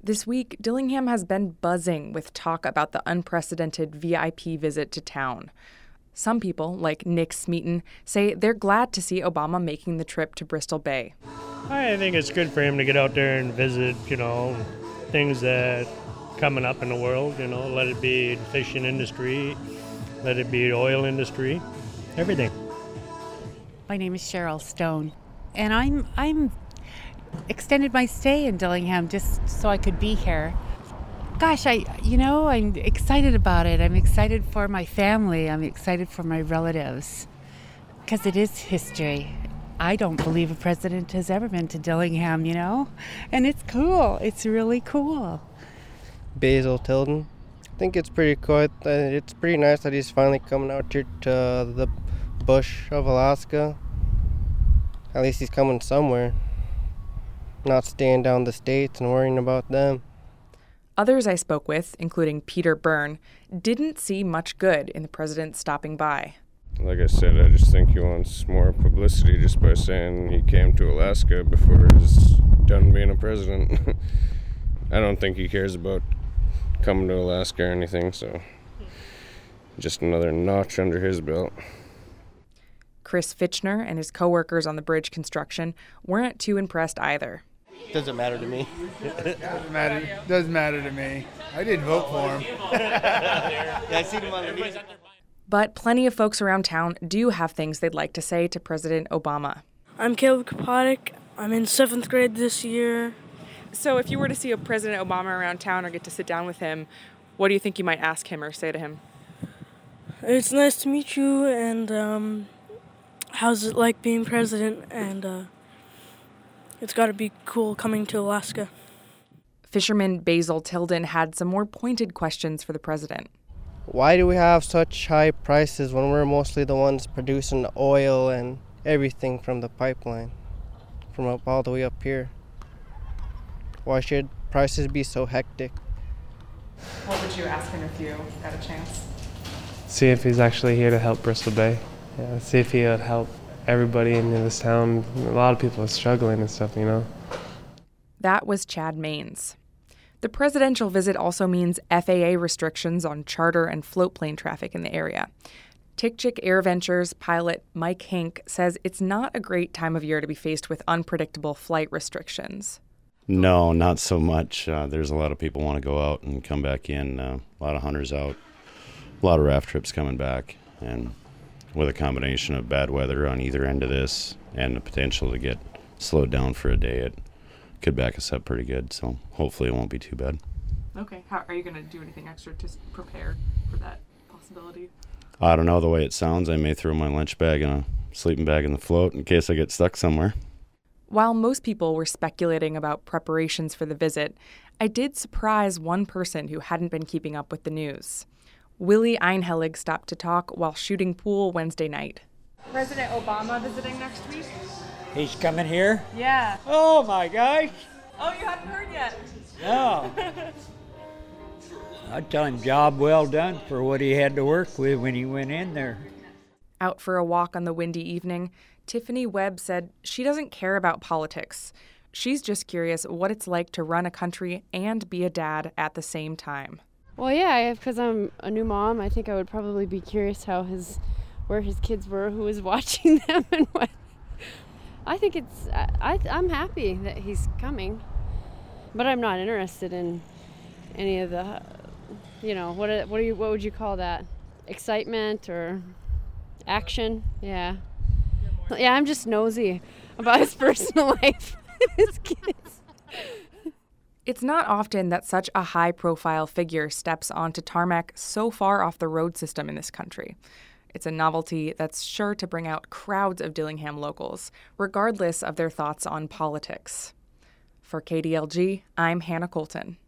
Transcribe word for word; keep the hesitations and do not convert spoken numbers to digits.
This week, Dillingham has been buzzing with talk about the unprecedented V I P visit to town. Some people, like Nick Smeaton, say they're glad to see Obama making the trip to Bristol Bay. I think it's good for him to get out there and visit, you know, things that coming up in the world, you know, let it be the fishing industry, let it be the oil industry, everything. My name is Cheryl Stone, and I'm I'm extended my stay in Dillingham just so I could be here. Gosh, I you know, I'm excited about it. I'm excited for my family. I'm excited for my relatives because it is history. I don't believe a president has ever been to Dillingham, you know, and it's cool. It's really cool. Basil Tilden. I think it's pretty cool. It's pretty nice that he's finally coming out here to the bush of Alaska. At least he's coming somewhere. Not staying down the states and worrying about them. Others I spoke with, including Peter Byrne, didn't see much good in the president stopping by. Like I said, I just think he wants more publicity just by saying he came to Alaska before he's done being a president. I don't think he cares about coming to Alaska or anything, so just another notch under his belt. Chris Fitchner and his coworkers on the bridge construction weren't too impressed either. Doesn't matter to me. Doesn't matter. Doesn't matter to me. I didn't vote for him. Yeah, I seen him on the news. But plenty of folks around town do have things they'd like to say to President Obama. I'm Caleb Kapotic. I'm in seventh grade this year. So if you were to see a President Obama around town or get to sit down with him, what do you think you might ask him or say to him? It's nice to meet you, and um, how's it like being president? And uh, it's got to be cool coming to Alaska. Fisherman Basil Tilden had some more pointed questions for the president. Why do we have such high prices when we're mostly the ones producing the oil and everything from the pipeline, from up all the way up here? Why should prices be so hectic? What would you ask him if you got a chance? See if he's actually here to help Bristol Bay. Yeah, see if he would help everybody in this town. A lot of people are struggling and stuff, you know. That was Chad Maines. The presidential visit also means F A A restrictions on charter and float plane traffic in the area. Tikchik Air Ventures pilot Mike Hink says it's not a great time of year to be faced with unpredictable flight restrictions. No, not so much. Uh, there's a lot of people want to go out and come back in. Uh, a lot of hunters out. A lot of raft trips coming back. And with a combination of bad weather on either end of this and the potential to get slowed down for a day, it could back us up pretty good. So hopefully it won't be too bad. Okay. How are you going to do anything extra to prepare for that possibility? I don't know. The way it sounds, I may throw my lunch bag and a sleeping bag in the float in case I get stuck somewhere. While most people were speculating about preparations for the visit, I did surprise one person who hadn't been keeping up with the news. Willie Einhelig stopped to talk while shooting pool Wednesday night. President Obama visiting next week? He's coming here? Yeah. Oh, my gosh. Oh, you haven't heard yet? No. I'd tell him job well done for what he had to work with when he went in there. Out for a walk on the windy evening, Tiffany Webb said she doesn't care about politics. She's just curious what it's like to run a country and be a dad at the same time. Well, yeah, because I'm a new mom, I think I would probably be curious how his, where his kids were, who was watching them, and what. I think it's, I, I'm happy that he's coming, but I'm not interested in any of the, you know, what what are you, what would you call that? Excitement or action? Yeah. Yeah, I'm just nosy about his personal life, his kids. It's not often that such a high-profile figure steps onto tarmac so far off the road system in this country. It's a novelty that's sure to bring out crowds of Dillingham locals, regardless of their thoughts on politics. For K D L G, I'm Hannah Colton.